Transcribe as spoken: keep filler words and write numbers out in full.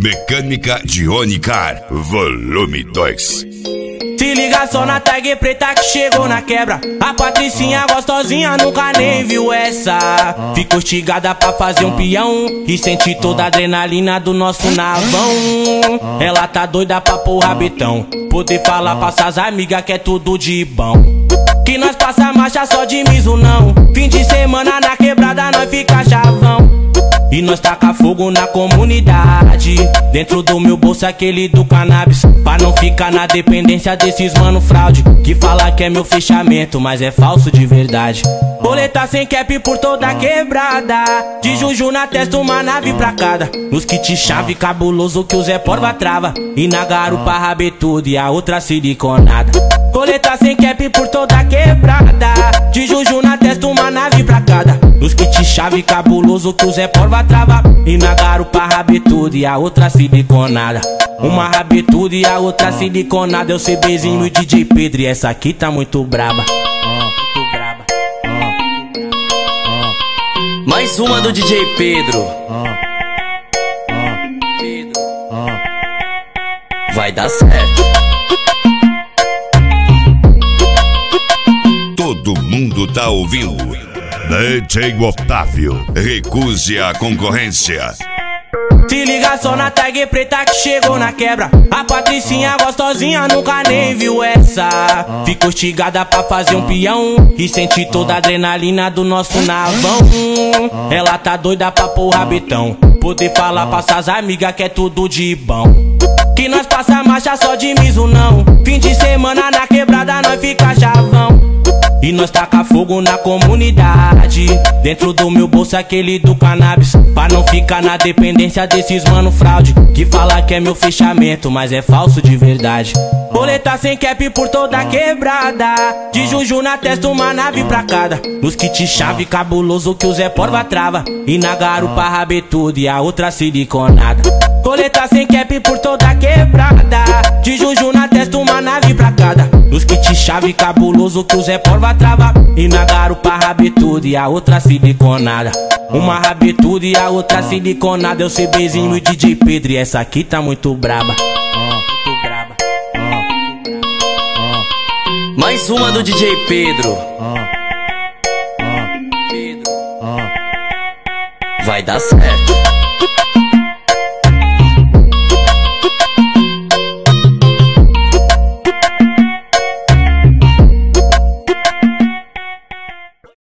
Mecânica Johnny Car, volume dois. Se liga só na tag preta que chegou na quebra. A Patricinha gostosinha nunca nem viu essa. Ficou estigada pra fazer um peão e sentir toda a adrenalina do nosso navão. Ela tá doida pra pôr rabetão, poder falar pra essas amigas que é tudo de bom. Que nós passa marcha só de miso não. Fim de semana na quebrada nós fica chavão. E nós taca fogo na comunidade. Dentro do meu bolso aquele do cannabis, pra não ficar na dependência desses mano fraude, que fala que é meu fechamento, mas é falso de verdade. Boleta sem cap por toda a quebrada, de juju na testa uma nave pra cada. Nos kit chave cabuloso que o Zé Porva trava, e na garupa rabetudo e a outra siliconada. Boleta sem cap por toda a quebrada, de juju na testa uma nave pra cada. Nos kit chave cabuloso que o Zé Porva trava, e na garupa rabetudo e a outra siliconada. Uma rabetudo e a outra siliconada. É o CBzinho e o D J Pedro, e essa aqui tá muito braba. Muito braba. Mais uma do D J Pedro. Pedro. Vai dar certo. Todo mundo tá ouvindo. D J Otávio, recuse a concorrência. Se liga só na tag preta que chegou na quebra. A Patricinha gostosinha nunca nem viu essa. Ficou estigada pra fazer um peão e sentir toda a adrenalina do nosso navão. Ela tá doida pra pôr rabetão, poder falar pra essas amigas que é tudo de bom. Que nós passa marcha só de miso não. Fim de semana na quebrada nós fica chavão. E nós taca fogo na comunidade. Dentro do meu bolso aquele do cannabis, pra não ficar na dependência desses mano fraude, que fala que é meu fechamento, mas é falso de verdade. Boleta sem cap por toda a quebrada, de juju na testa uma nave pra cada. Nos kit chave cabuloso que o Zé Porva trava, e na garupa rabetudo e a outra siliconada. Boleta sem cap por toda a quebrada, de juju na testa uma nave pra cada. Nos kit chave cabuloso que o Zé Porva trava, e na garupa rabetudo e a outra siliconada. Uma rabetudo e a outra siliconada. É o CBzinho e o D J Pedro, e essa aqui tá muito braba. Muito braba. Mais uma do D J Pedro. Pedro. Vai dar certo.